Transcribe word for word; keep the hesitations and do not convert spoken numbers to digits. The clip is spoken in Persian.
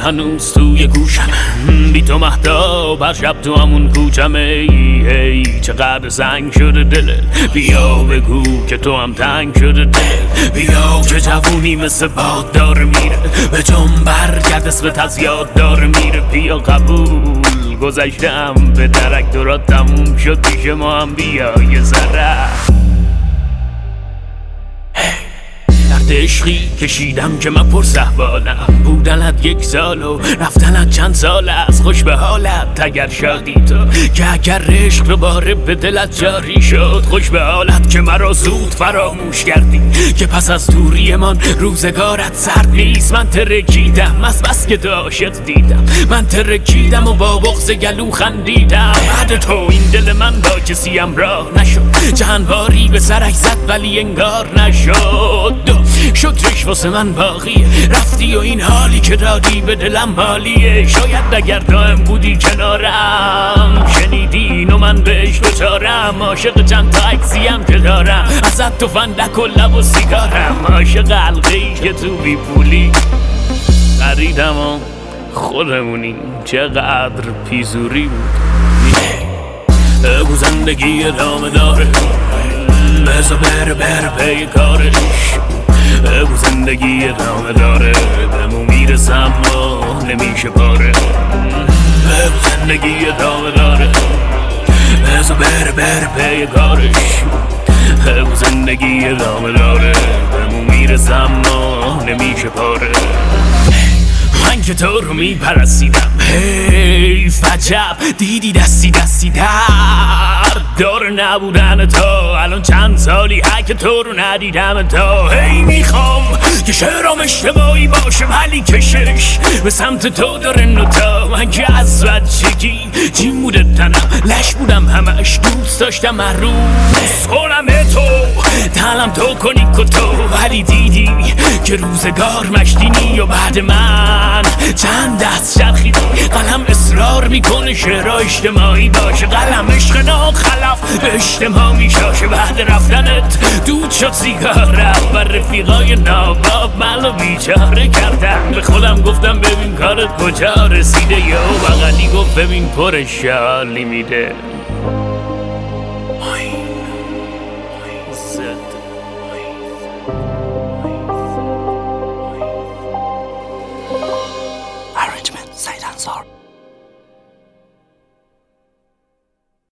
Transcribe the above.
هنوز توی گوشم، بی تو مهتاب هر شب تو همون کوچم. ای ای چقدر سنگ شده دلت، بیا بگو که تو هم تنگ شده دلت. بیا که جوونی مثل باد داره میره، به جنب برگرد اسمت از یاد داره میره. بیا قبول گذشتم به درک دورات تموم شد، پیش ما هم بیا یه ذره. درد عشقی کشیدم که من پر صحبالم، بودنت یک سال و رفتنت چند سال است. خوش به حالت اگر شادی تو، که اگر عشق دوباره به دلت جاری شد. خوش به حالت که مرا زود فراموش کردی، که پس از دوری من روزگارت سرد نیست. من ترکیدم از بس که تو عاشق دیدم، من ترکیدم و با بغض گلو خندیدم. بعد تو این دل من با کسی همراه نشد، چند باری به سرش زد ولی انگار نشد. شکرش واسه من باقیه، رفتی و این حالی که دادی به دلم حالیه. شاید اگر دائم بودی کنارم، شنیدی اینو من بهش دوچارم. عاشق چند تا عکسیم که دارم، ازت تو فندک و لب و سیگارم. عاشق حلقه‌ای که تو بی پولی خریدم و خودمونی. چقدر پیزوری بود. بگو زندگی ادامه داره، بذار بره بره پی کارش. بگو زندگی ادامه داره، بهمون میرسم و نمیشه پاره. بگو زندگی ادامه داره، بذار بره بره پی کارش. بگو زندگی ادامه داره، بهمون میرسم و نمیشه پاره. من که تو رو میپرستیدم، حیف عجب دیدی دستی دستی در دار نبودن تو. الان چند سالی که تو رو ندیدم تو. هی میخوام که شعرام اشتباهی باشه ولی کشش به سمت تو داره نوتا. من که از بچگی جیم بوده تنم، لش بودم همش دوست داشتم هر روز کنم تو تنم تو کنی کتو. ولی دیدی که روزگار مشتینی و بعد من چند دست چرخیدی. قلم اصرار میکنه شعرها اجتماعی باشه، قلم عشق ناخلف به اجتماع میشاشه. بعد رفتنت دود شد سیگارم و رفیقای ناباب منو بیچاره کردن. به خودم گفتم ببین کارت کجا رسیده، یا بغلی گفت ببین پر شالی میده.